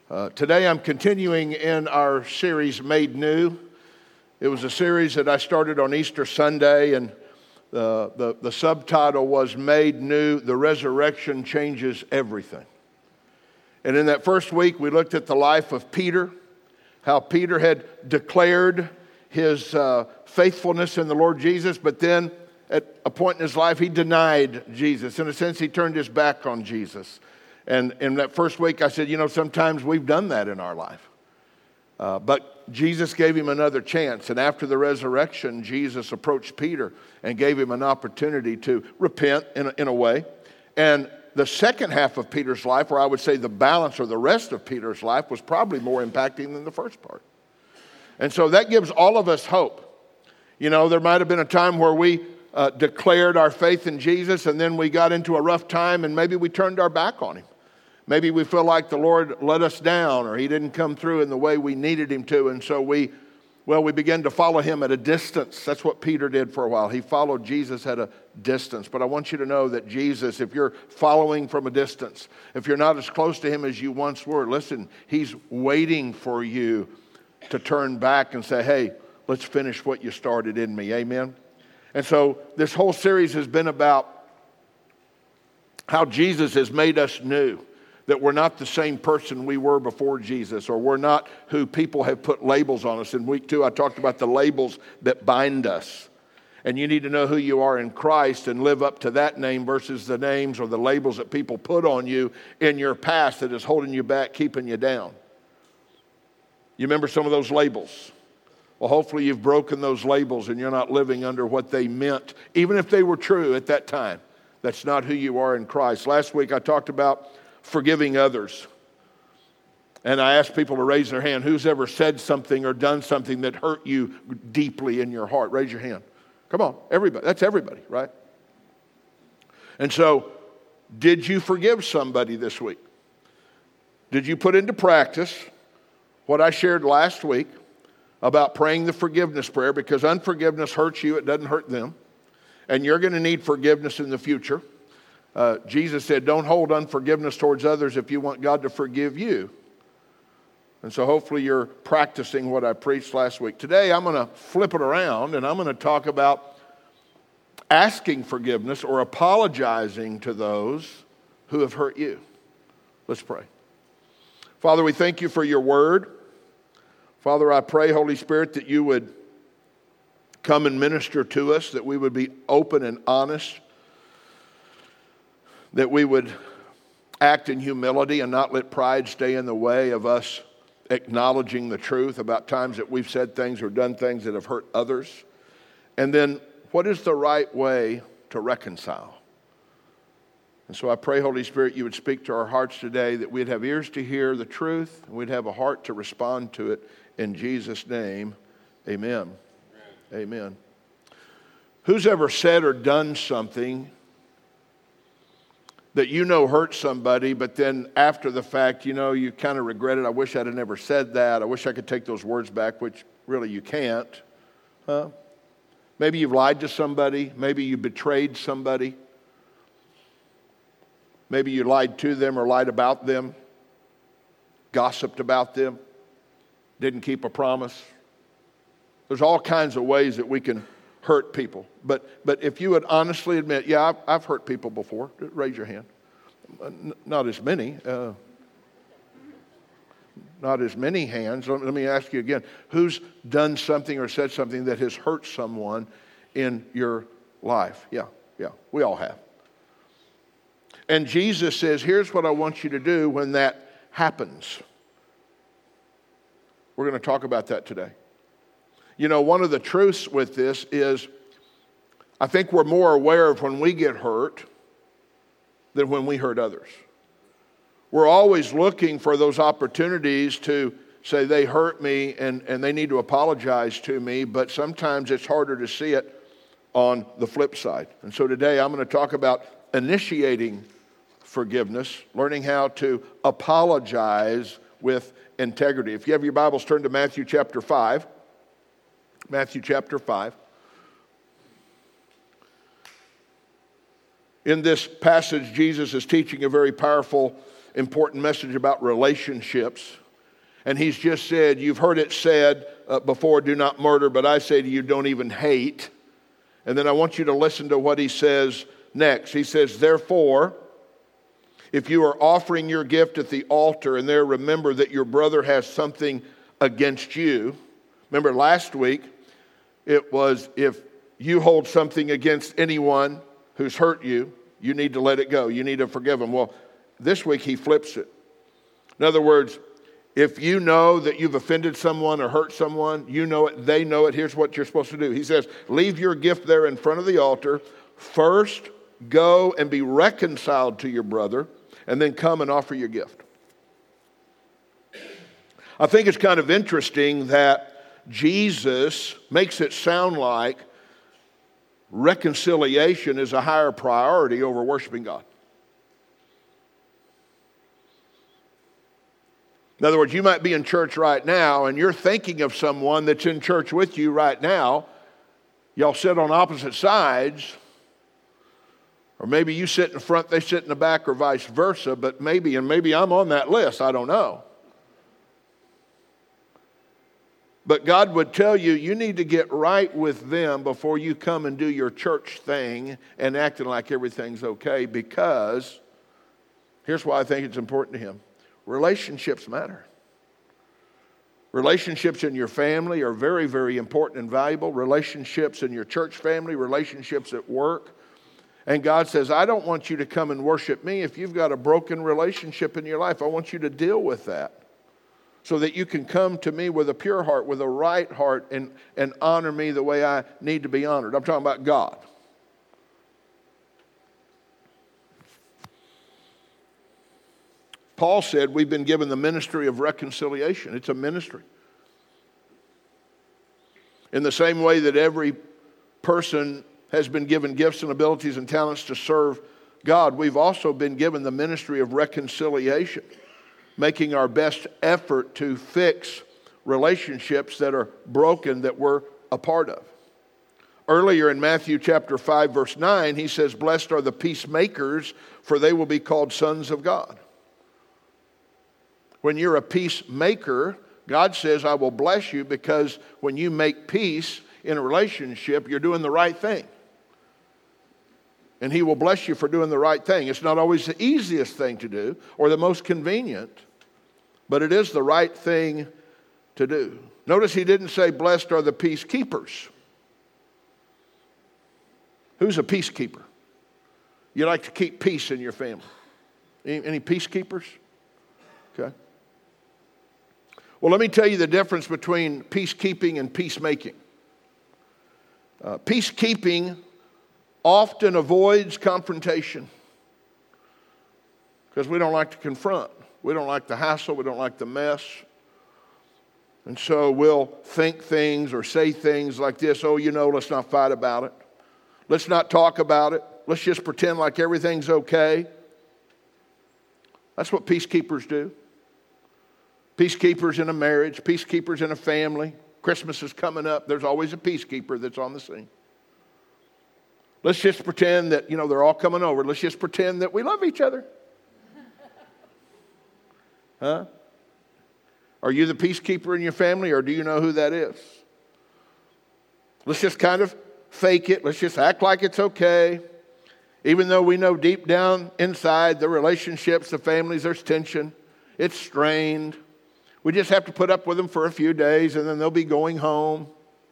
Today I'm continuing in our series, Made New. It was a series that I started on Easter Sunday, and the subtitle was Made New, the Resurrection Changes Everything. And in that first week, we looked at the life of Peter, how Peter had declared his faithfulness in the Lord Jesus, but then at a point in his life, he denied Jesus. In a sense, he turned his back on Jesus. And in that first week, I said, sometimes we've done that in our life. But Jesus gave him another chance. And after the resurrection, Jesus approached Peter and gave him an opportunity to repent in a way. And the second half of Peter's life, or I would say the balance or the rest of Peter's life, was probably more impacting than the first part. And so that gives all of us hope. There might have been a time where we declared our faith in Jesus, and then we got into a rough time, and maybe we turned our back on him. Maybe we feel like the Lord let us down, or he didn't come through in the way we needed him to, and so we began to follow him at a distance. That's what Peter did for a while. He followed Jesus at a distance. But I want you to know that Jesus, if you're following from a distance, if you're not as close to him as you once were, listen, he's waiting for you to turn back and say, hey, let's finish what you started in me. Amen? And so this whole series has been about how Jesus has made us new. That we're not the same person we were before Jesus, or we're not who people have put labels on us. In week 2, I talked about the labels that bind us. And you need to know who you are in Christ and live up to that name versus the names or the labels that people put on you in your past that is holding you back, keeping you down. You remember some of those labels? Well, hopefully you've broken those labels and you're not living under what they meant, even if they were true at that time. That's not who you are in Christ. Last week I talked about forgiving others. And I asked people to raise their hand. Who's ever said something or done something that hurt you deeply in your heart? Raise your hand. Come on, everybody. That's everybody, right? And so, did you forgive somebody this week? Did you put into practice what I shared last week about praying the forgiveness prayer? Because unforgiveness hurts you, it doesn't hurt them. And you're going to need forgiveness in the future. Jesus said, don't hold unforgiveness towards others if you want God to forgive you. And so hopefully you're practicing what I preached last week. Today I'm going to flip it around and I'm going to talk about asking forgiveness or apologizing to those who have hurt you. Let's pray. Father, we thank you for your word. Father, I pray, Holy Spirit, that you would come and minister to us, that we would be open and honest, that we would act in humility and not let pride stay in the way of us acknowledging the truth about times that we've said things or done things that have hurt others. And then, what is the right way to reconcile? And so I pray, Holy Spirit, you would speak to our hearts today, that we'd have ears to hear the truth, and we'd have a heart to respond to it. In Jesus' name, amen. Amen. Who's ever said or done something that hurt somebody, but then after the fact, you kind of regret it? I wish I'd have never said that. I wish I could take those words back, which really you can't. Maybe you've lied to somebody. Maybe you betrayed somebody. Maybe you lied to them or lied about them, gossiped about them, didn't keep a promise. There's all kinds of ways that we can hurt people. But if you would honestly admit, yeah, I've hurt people before, raise your hand. Not as many. Not as many hands. Let me ask you again. Who's done something or said something that has hurt someone in your life? Yeah, we all have. And Jesus says, here's what I want you to do when that happens. We're going to talk about that today. One of the truths with this is I think we're more aware of when we get hurt than when we hurt others. We're always looking for those opportunities to say they hurt me and they need to apologize to me, but sometimes it's harder to see it on the flip side. And so today I'm going to talk about initiating forgiveness, learning how to apologize with integrity. If you have your Bibles, turn to Matthew chapter 5. Matthew chapter 5. In this passage, Jesus is teaching a very powerful important message about relationships. And he's just said, you've heard it said before, do not murder, but I say to you, don't even hate. And then I want you to listen to what he says next. He says, therefore, if you are offering your gift at the altar and there remember that your brother has something against you. Remember last week, it was if you hold something against anyone who's hurt you, you need to let it go. You need to forgive them. Well, this week he flips it. In other words, if you know that you've offended someone or hurt someone, you know it, they know it, here's what you're supposed to do. He says, leave your gift there in front of the altar. First, go and be reconciled to your brother, and then come and offer your gift. I think it's kind of interesting that Jesus makes it sound like reconciliation is a higher priority over worshiping God. In other words, you might be in church right now and you're thinking of someone that's in church with you right now. Y'all sit on opposite sides. Or maybe you sit in front, they sit in the back, or vice versa. But maybe I'm on that list. I don't know. But God would tell you, you need to get right with them before you come and do your church thing and acting like everything's okay, because here's why I think it's important to him. Relationships matter. Relationships in your family are very, very important and valuable. Relationships in your church family, relationships at work. And God says, I don't want you to come and worship me if you've got a broken relationship in your life. I want you to deal with that so that you can come to me with a pure heart, with a right heart, and honor me the way I need to be honored. I'm talking about God. Paul said we've been given the ministry of reconciliation. It's a ministry. In the same way that every person has been given gifts and abilities and talents to serve God, we've also been given the ministry of reconciliation, making our best effort to fix relationships that are broken that we're a part of. Earlier in Matthew chapter 5, verse 9, he says, blessed are the peacemakers, for they will be called sons of God. When you're a peacemaker, God says, I will bless you, because when you make peace in a relationship, you're doing the right thing. And he will bless you for doing the right thing. It's not always the easiest thing to do or the most convenient, but it is the right thing to do. Notice he didn't say, blessed are the peacekeepers. Who's a peacekeeper? You like to keep peace in your family. Any peacekeepers? Okay. Well, let me tell you the difference between peacekeeping and peacemaking. Peacekeeping often avoids confrontation because we don't like to confront. We don't like the hassle. We don't like the mess. And so we'll think things or say things like this, oh, let's not fight about it. Let's not talk about it. Let's just pretend like everything's okay. That's what peacekeepers do. Peacekeepers in a marriage, peacekeepers in a family. Christmas is coming up. There's always a peacekeeper that's on the scene. Let's just pretend that, they're all coming over. Let's just pretend that we love each other. Huh? Are you the peacekeeper in your family, or do you know who that is? Let's just kind of fake it. Let's just act like it's okay. Even though we know deep down inside the relationships, the families, there's tension. It's strained. We just have to put up with them for a few days, and then they'll be going home.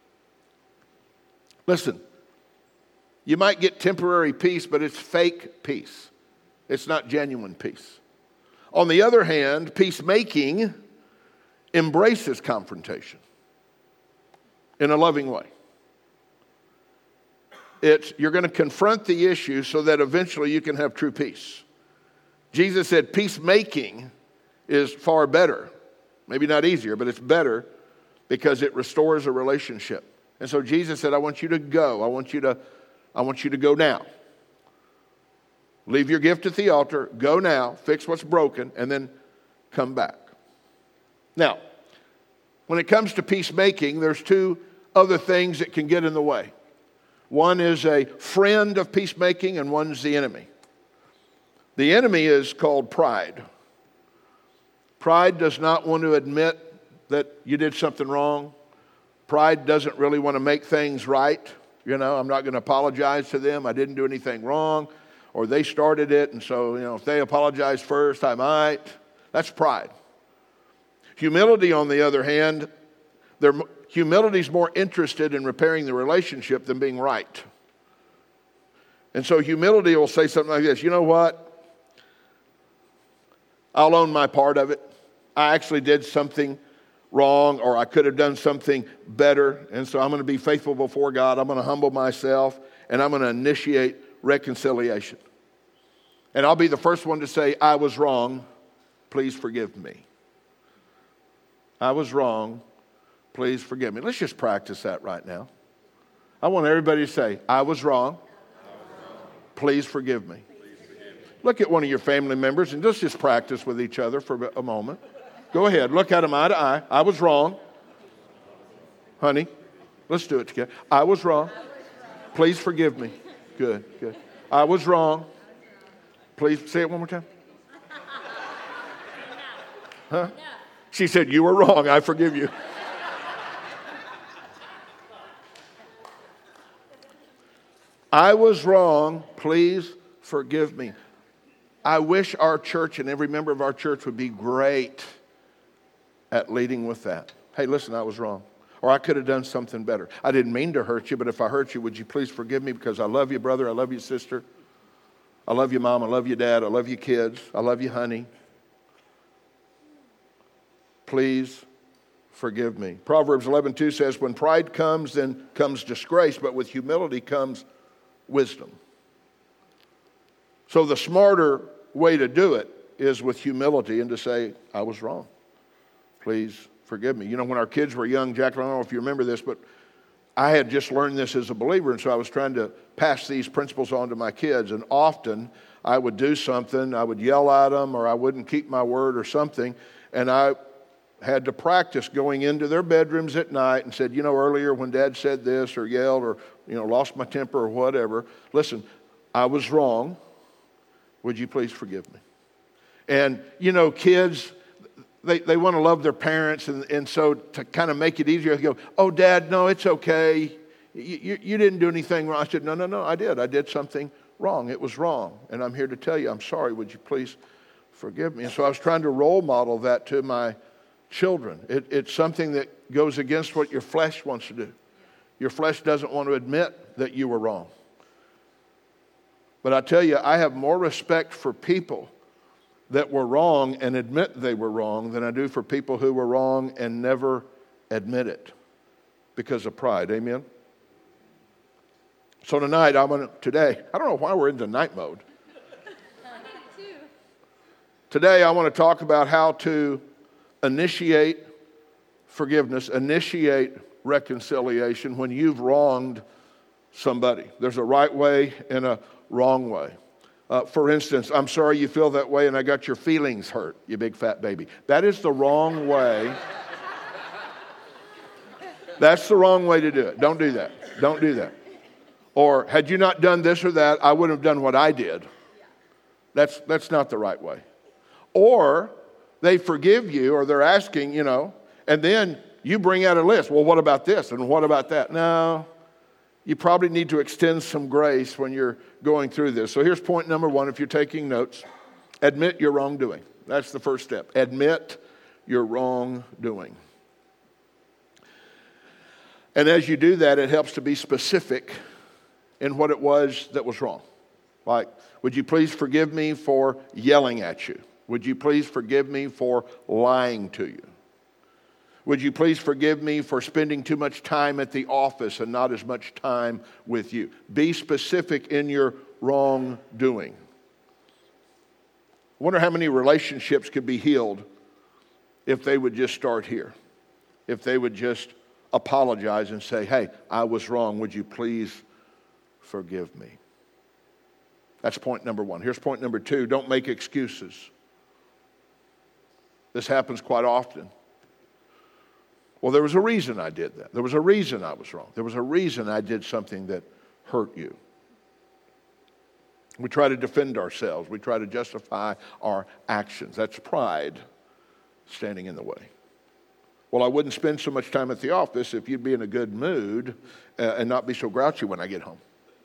Listen, you might get temporary peace, but it's fake peace. It's not genuine peace. On the other hand, peacemaking embraces confrontation in a loving way. You're going to confront the issue so that eventually you can have true peace. Jesus said peacemaking is far better. Maybe not easier, but it's better because it restores a relationship. And so Jesus said, I want you to go. I want you to go now. Leave your gift at the altar. Go now. Fix what's broken, and then come back. Now, when it comes to peacemaking, there's two other things that can get in the way. One is a friend of peacemaking, and one's the enemy. The enemy is called pride. Pride does not want to admit that you did something wrong. Pride doesn't really want to make things right. You know, I'm not going to apologize to them. I didn't do anything wrong. Or they started it, and so, if they apologize first, I might. That's pride. Humility, on the other hand, humility's more interested in repairing the relationship than being right. And so humility will say something like this: you know what? I'll own my part of it. I actually did something wrong, or I could have done something better, and so I'm going to be faithful before God. I'm going to humble myself, and I'm going to initiate reconciliation. And I'll be the first one to say, I was wrong. Please forgive me. I was wrong. Please forgive me. Let's just practice that right now. I want everybody to say, I was wrong. Please forgive me. Look at one of your family members and let's just practice with each other for a moment. Go ahead. Look at them eye to eye. I was wrong. Honey, let's do it together. I was wrong. Please forgive me. Good, good. I was wrong. Please say it one more time. Huh? She said, you were wrong. I forgive you. I was wrong. Please forgive me. I wish our church and every member of our church would be great at leading with that. Hey, listen, I was wrong. Or I could have done something better. I didn't mean to hurt you, but if I hurt you, would you please forgive me because I love you, brother. I love you, sister. I love you, mom. I love you, dad. I love you, kids. I love you, honey. Please forgive me. Proverbs 11:2 says, when pride comes, then comes disgrace, but with humility comes wisdom. So the smarter way to do it is with humility and to say, I was wrong. Please forgive me. You know, when our kids were young, Jacqueline, I don't know if you remember this, but I had just learned this as a believer, and so I was trying to pass these principles on to my kids, and often I would do something, I would yell at them, or I wouldn't keep my word or something, and I had to practice going into their bedrooms at night and said, earlier when Dad said this or yelled or, lost my temper or whatever, listen, I was wrong. Would you please forgive me? And, kids, they want to love their parents, and so to kind of make it easier, they go, oh, Dad, no, it's okay. You didn't do anything wrong. I said, no, I did. I did something wrong. It was wrong, and I'm here to tell you I'm sorry. Would you please forgive me? And so I was trying to role model that to my children. It's something that goes against what your flesh wants to do. Your flesh doesn't want to admit that you were wrong. But I tell you, I have more respect for people that were wrong and admit they were wrong than I do for people who were wrong and never admit it because of pride. Amen? So tonight, today, I don't know why we're into night mode. Today, I want to talk about how to initiate forgiveness, initiate reconciliation when you've wronged somebody. There's a right way and a wrong way. For instance, I'm sorry you feel that way and I got your feelings hurt, you big fat baby. That is the wrong way. That's the wrong way to do it. Don't do that. Don't do that. Or had you not done this or that, I wouldn't have done what I did. That's not the right way. Or they forgive you or they're asking, and then you bring out a list. Well, what about this and what about that? No, you probably need to extend some grace when you're going through this. So here's point number one, if you're taking notes. Admit your wrongdoing. That's the first step. Admit your wrongdoing. And as you do that, it helps to be specific in what it was that was wrong. Like, would you please forgive me for yelling at you? Would you please forgive me for lying to you? Would you please forgive me for spending too much time at the office and not as much time with you? Be specific in your wrongdoing. I wonder how many relationships could be healed if they would just start here. If they would just apologize and say, hey, I was wrong. Would you please forgive me? That's point number one. Here's point number two. Don't make excuses. This happens quite often. Well, there was a reason I did that. There was a reason I was wrong. There was a reason I did something that hurt you. We try to defend ourselves. We try to justify our actions. That's pride. standing in the way. Well, I wouldn't spend so much time at the office if you'd be in a good mood and not be so grouchy when I get home.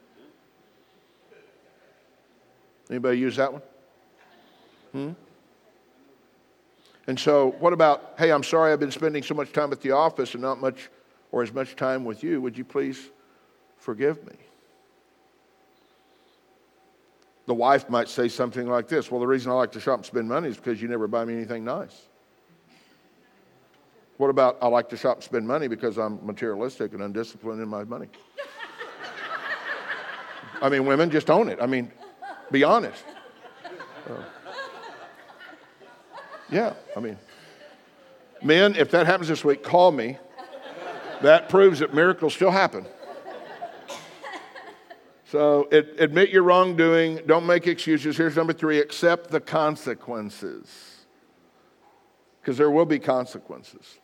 Anybody use that one? And so what about, hey, I'm sorry I've been spending so much time at the office and not much or as much time with you. Would you please forgive me? The wife might say something like this. Well, the reason I like to shop and spend money is because you never buy me anything nice. What about I like to shop and spend money because I'm materialistic and undisciplined in my money? I mean, women, just own it. I mean, be honest. Yeah, I mean, men, if that happens this week, call me. That proves that miracles still happen. So admit your wrongdoing. Don't make excuses. Here's number 3, accept the consequences. Because there will be consequences.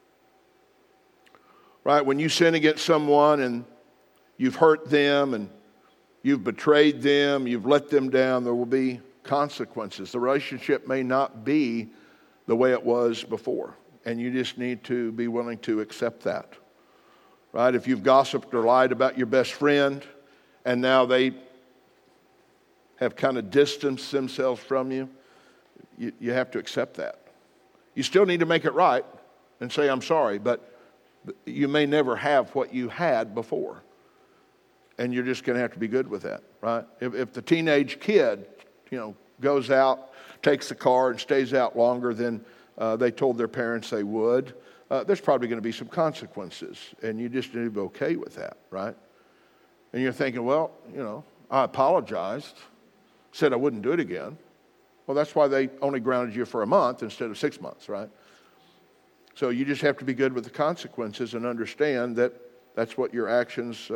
Right? When you sin against someone and you've hurt them and you've betrayed them, you've let them down, there will be consequences. The relationship may not be the way it was before. And you just need to be willing to accept that. Right? If you've gossiped or lied about your best friend and now they have kind of distanced themselves from you, you have to accept that. You still need to make it right and say, I'm sorry, but you may never have what you had before. And you're just going to have to be good with that, right? If the teenage kid, goes out, takes the car and stays out longer than they told their parents they would, there's probably going to be some consequences. And you just need to be okay with that, right? And you're thinking, well, I apologized, said I wouldn't do it again. Well, that's why they only grounded you for a month instead of 6 months, right? So you just have to be good with the consequences and understand that that's what your actions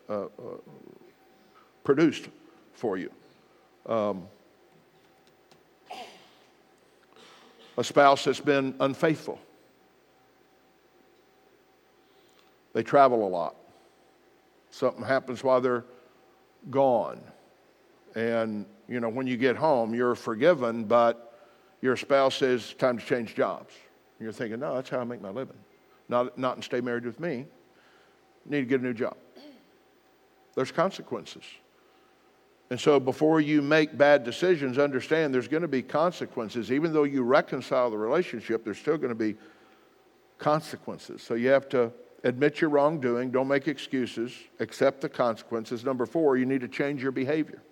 produced for you. A spouse that's been unfaithful. They travel a lot. Something happens while they're gone. And, when you get home, you're forgiven, but your spouse says it's time to change jobs. And you're thinking, no, that's how I make my living. Not and stay married with me. You need to get a new job. There's consequences. And so before you make bad decisions, understand there's going to be consequences. Even though you reconcile the relationship, there's still going to be consequences. So you have to admit your wrongdoing. Don't make excuses. Accept the consequences. Number 4, you need to change your behavior.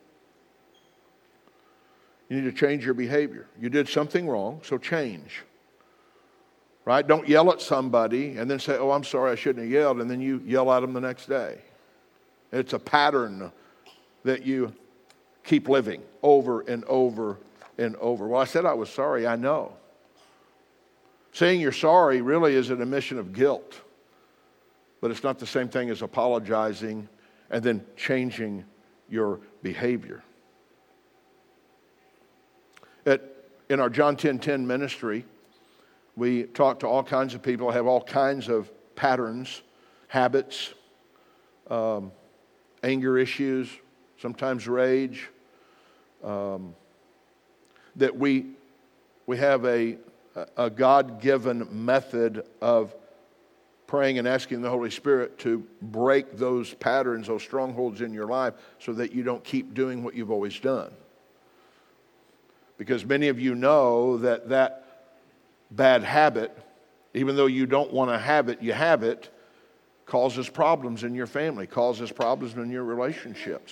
You need to change your behavior. You did something wrong, so change. Right? Don't yell at somebody and then say, oh, I'm sorry, I shouldn't have yelled, and then you yell at them the next day. It's a pattern that you keep living over and over and over. Well, I said I was sorry, I know. Saying you're sorry really is an admission of guilt, but it's not the same thing as apologizing and then changing your behavior. In our John 10:10 ministry, we talk to all kinds of people, have all kinds of patterns, habits, anger issues, sometimes rage, that we have a God-given method of praying and asking the Holy Spirit to break those patterns, those strongholds in your life so that you don't keep doing what you've always done. Because many of you know that bad habit, even though you don't want to have it, you have it, causes problems in your family, causes problems in your relationships.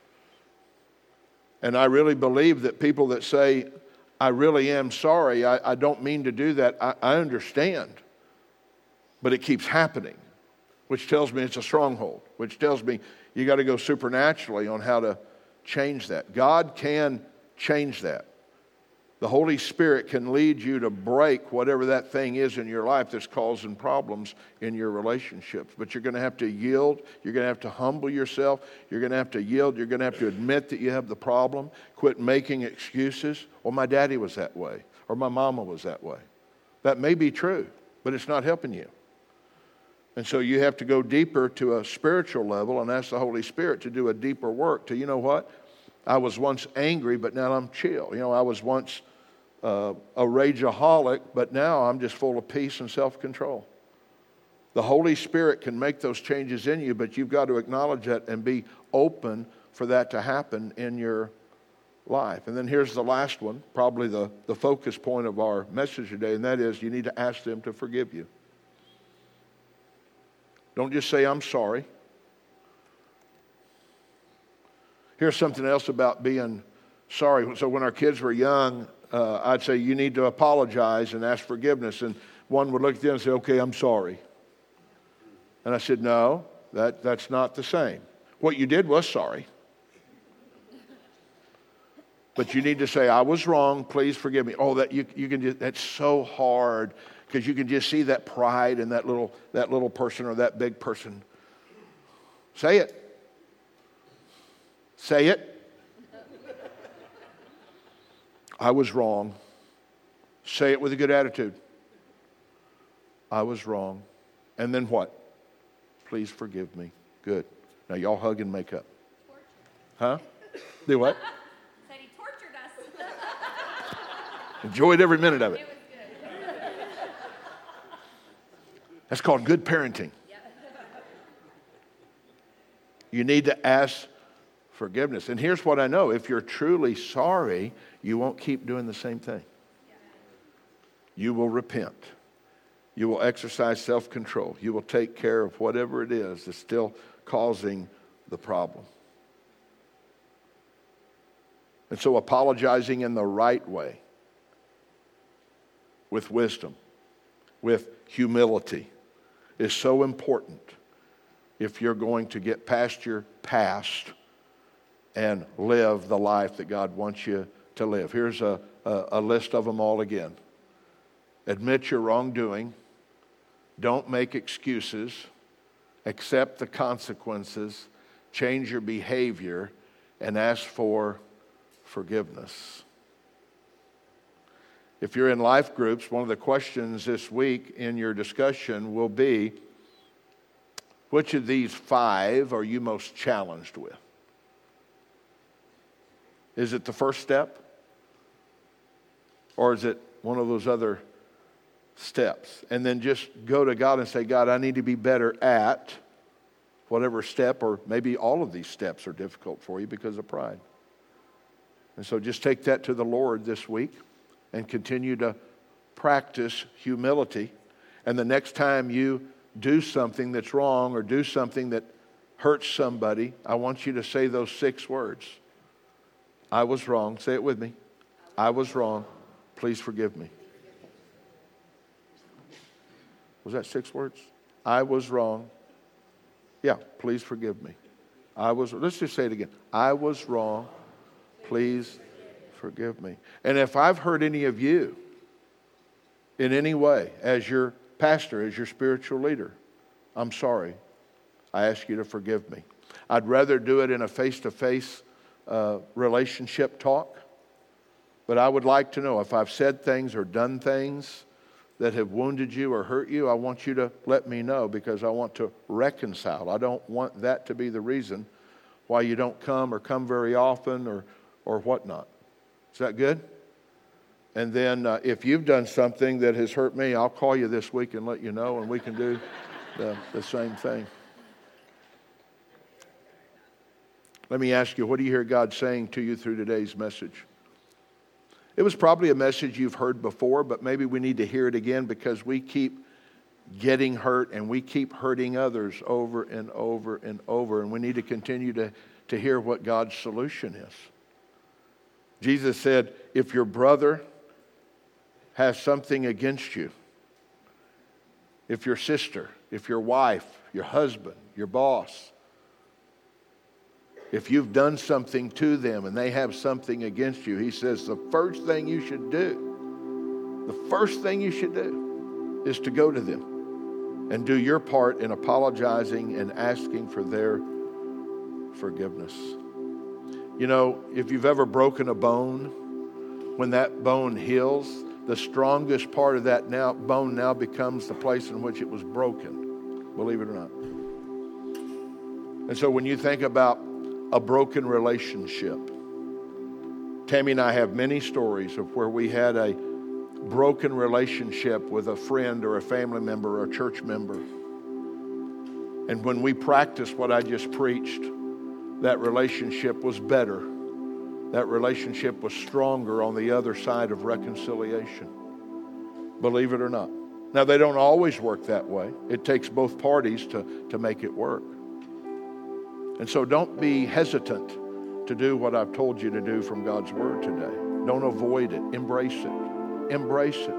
And I really believe that people that say, I really am sorry, I don't mean to do that, I understand. But it keeps happening, which tells me it's a stronghold, which tells me you got to go supernaturally on how to change that. God can change that. The Holy Spirit can lead you to break whatever that thing is in your life that's causing problems in your relationships. But you're going to have to yield. You're going to have to humble yourself. You're going to have to yield. You're going to have to admit that you have the problem. Quit making excuses. Well, my daddy was that way, or my mama was that way. That may be true, but it's not helping you. And so you have to go deeper to a spiritual level and ask the Holy Spirit to do a deeper work. To, you know what? I was once angry, but now I'm chill. I was once a rageaholic, but now I'm just full of peace and self-control. The Holy Spirit can make those changes in you, but you've got to acknowledge that and be open for that to happen in your life. And then here's the last one, probably the focus point of our message today, and that is you need to ask them to forgive you. Don't just say, I'm sorry. Here's something else about being sorry. So when our kids were young, I'd say, you need to apologize and ask forgiveness. And one would look at them and say, okay, I'm sorry. And I said, no, that's not the same. What you did was sorry. But you need to say, I was wrong, please forgive me. Oh, that you can just, that's so hard because you can just see that pride in that little person or that big person. Say it. Say it. I was wrong. Say it with a good attitude. I was wrong. And then what? Please forgive me. Good. Now y'all hug and make up. Huh? Do what? Said he tortured us. Enjoyed every minute of it. It was good. That's called good parenting. You need to ask forgiveness. And here's what I know. If you're truly sorry, you won't keep doing the same thing. You will repent. You will exercise self-control. You will take care of whatever it is that's still causing the problem. And so apologizing in the right way, with wisdom, with humility, is so important if you're going to get past your past and live the life that God wants you to live. Here's a list of them all again. Admit your wrongdoing. Don't make excuses. Accept the consequences. Change your behavior and ask for forgiveness. If you're in life groups, one of the questions this week in your discussion will be, which of these 5 are you most challenged with? Is it the first step? Or is it one of those other steps? And then just go to God and say, God, I need to be better at whatever step, or maybe all of these steps are difficult for you because of pride. And so just take that to the Lord this week and continue to practice humility. And the next time you do something that's wrong or do something that hurts somebody, I want you to say those 6 words. I was wrong. Say it with me. I was wrong. Please forgive me. Was that 6 words? I was wrong. Yeah, please forgive me. Let's just say it again. I was wrong. Please forgive me. And if I've hurt any of you in any way, as your pastor, as your spiritual leader, I'm sorry. I ask you to forgive me. I'd rather do it in a face-to-face relationship talk, but I would like to know if I've said things or done things that have wounded you or hurt you, I want you to let me know because I want to reconcile. I don't want that to be the reason why you don't come or come very often or whatnot. Is that good? And then if you've done something that has hurt me, I'll call you this week and let you know, and we can do the same thing. Let me ask you, what do you hear God saying to you through today's message? It was probably a message you've heard before, but maybe we need to hear it again because we keep getting hurt and we keep hurting others over and over and over, and we need to continue to hear what God's solution is. Jesus said, if your brother has something against you, if your sister, if your wife, your husband, your boss, if you've done something to them and they have something against you, he says the first thing you should do is to go to them and do your part in apologizing and asking for their forgiveness. You know, if you've ever broken a bone, when that bone heals, the strongest part of that bone now becomes the place in which it was broken, believe it or not. And so when you think about a broken relationship, Tammy and I have many stories of where we had a broken relationship with a friend or a family member or a church member. And when we practiced what I just preached, that relationship was better. That relationship was stronger on the other side of reconciliation. Believe it or not. Now, they don't always work that way. It takes both parties to make it work. And so don't be hesitant to do what I've told you to do from God's Word today. Don't avoid it. Embrace it. Embrace it.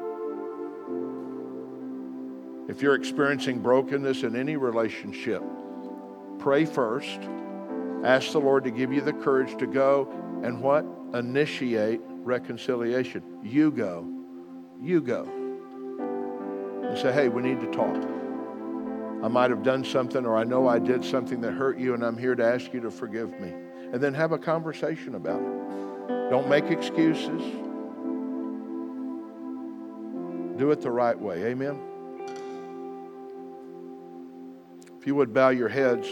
If you're experiencing brokenness in any relationship, pray first. Ask the Lord to give you the courage to go and what? Initiate reconciliation. You go. You go. And say, hey, we need to talk. I might have done something, or I know I did something that hurt you, and I'm here to ask you to forgive me. And then have a conversation about it. Don't make excuses. Do it the right way. Amen? If you would bow your heads.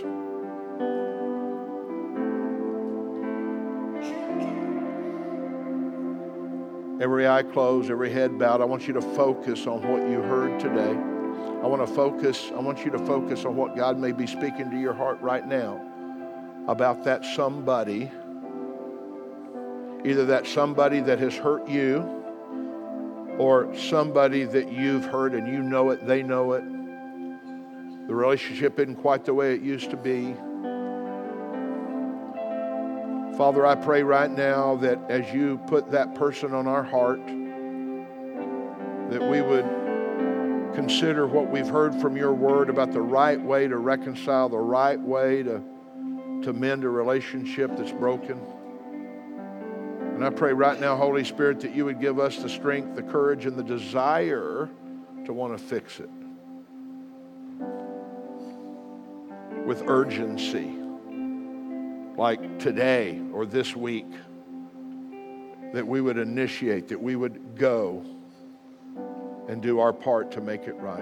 Every eye closed, every head bowed. I want you to focus on what you heard today. I want you to focus on what God may be speaking to your heart right now about that somebody. Either that somebody that has hurt you, or somebody that you've hurt and you know it, they know it. The relationship isn't quite the way it used to be. Father, I pray right now that as you put that person on our heart, that we would consider what we've heard from your word about the right way to reconcile, the right way to mend a relationship that's broken. And I pray right now, Holy Spirit, that you would give us the strength, the courage, and the desire to want to fix it with urgency. Like today or this week, that we would initiate, that we would go and do our part to make it right.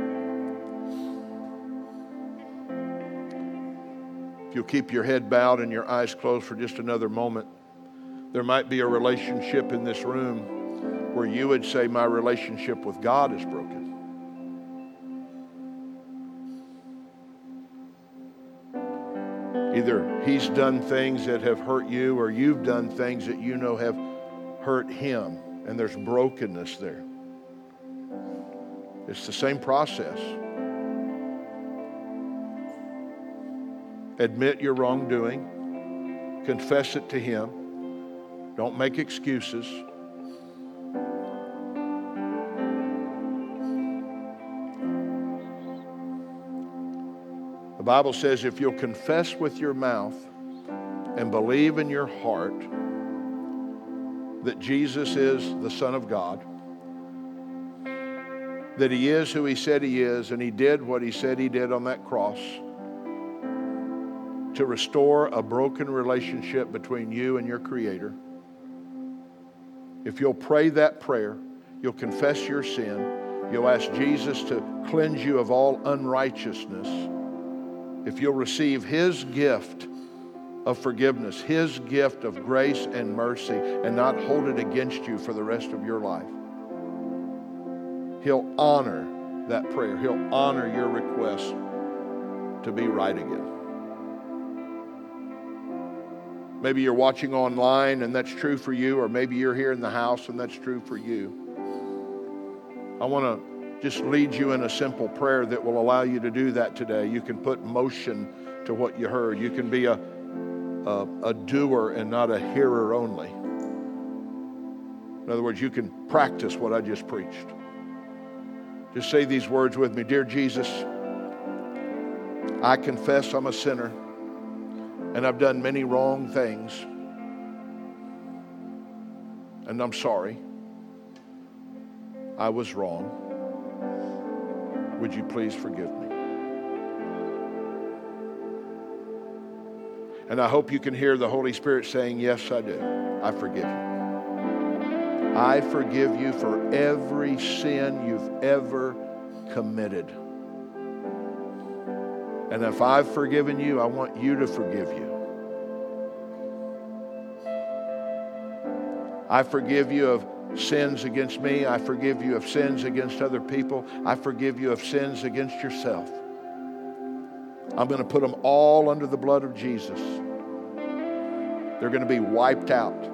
If you'll keep your head bowed and your eyes closed for just another moment, there might be a relationship in this room where you would say, my relationship with God is broken. Either he's done things that have hurt you, or you've done things that you know have hurt him, and there's brokenness there. It's the same process. Admit your wrongdoing. Confess it to him. Don't make excuses. The Bible says if you'll confess with your mouth and believe in your heart that Jesus is the Son of God, that he is who he said he is, and he did what he said he did on that cross to restore a broken relationship between you and your Creator. If you'll pray that prayer, you'll confess your sin, you'll ask Jesus to cleanse you of all unrighteousness. If you'll receive his gift of forgiveness, his gift of grace and mercy, and not hold it against you for the rest of your life, he'll honor that prayer. He'll honor your request to be right again. Maybe you're watching online and that's true for you, or maybe you're here in the house and that's true for you. I want to just lead you in a simple prayer that will allow you to do that today. You can put motion to what you heard. You can be a doer and not a hearer only. In other words, you can practice what I just preached. Just say these words with me. Dear Jesus, I confess I'm a sinner and I've done many wrong things, and I'm sorry. I was wrong. Would you please forgive me? And I hope you can hear the Holy Spirit saying, yes, I do. I forgive you. I forgive you for every sin you've ever committed. And if I've forgiven you, I want you to forgive you. I forgive you of sins against me. I forgive you of sins against other people. I forgive you of sins against yourself. I'm going to put them all under the blood of Jesus. They're going to be wiped out.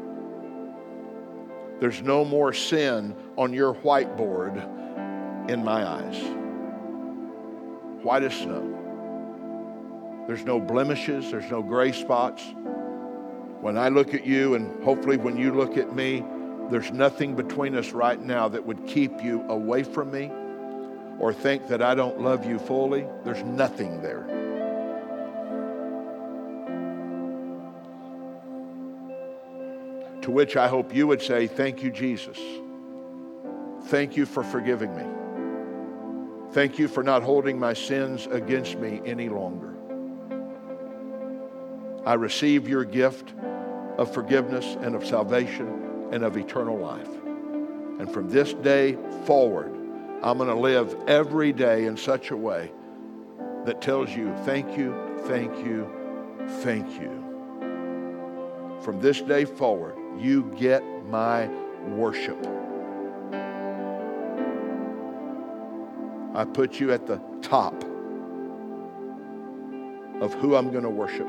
There's no more sin on your whiteboard in my eyes. White as snow. There's no blemishes. There's no gray spots. When I look at you, and hopefully when you look at me, there's nothing between us right now that would keep you away from me or think that I don't love you fully. There's nothing there. To which I hope you would say, thank you, Jesus. Thank you for forgiving me. Thank you for not holding my sins against me any longer. I receive your gift of forgiveness and of salvation and of eternal life. And from this day forward, I'm going to live every day in such a way that tells you, thank you, thank you, thank you. From this day forward, you get my worship. I put you at the top of who I'm going to worship.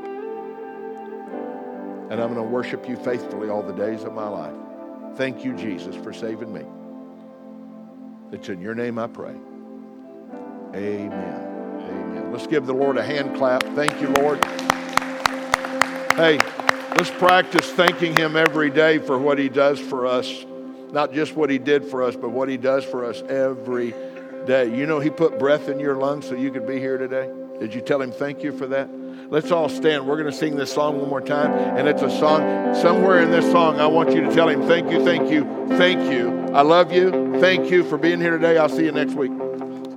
And I'm going to worship you faithfully all the days of my life. Thank you, Jesus, for saving me. It's in your name I pray. Amen. Amen. Let's give the Lord a hand clap. Thank you, Lord. Hey, let's practice thanking him every day for what he does for us. Not just what he did for us, but what he does for us every day. You know he put breath in your lungs so you could be here today? Did you tell him thank you for that? Let's all stand. We're going to sing this song one more time. And it's a song, somewhere in this song, I want you to tell him thank you, thank you, thank you. I love you. Thank you for being here today. I'll see you next week.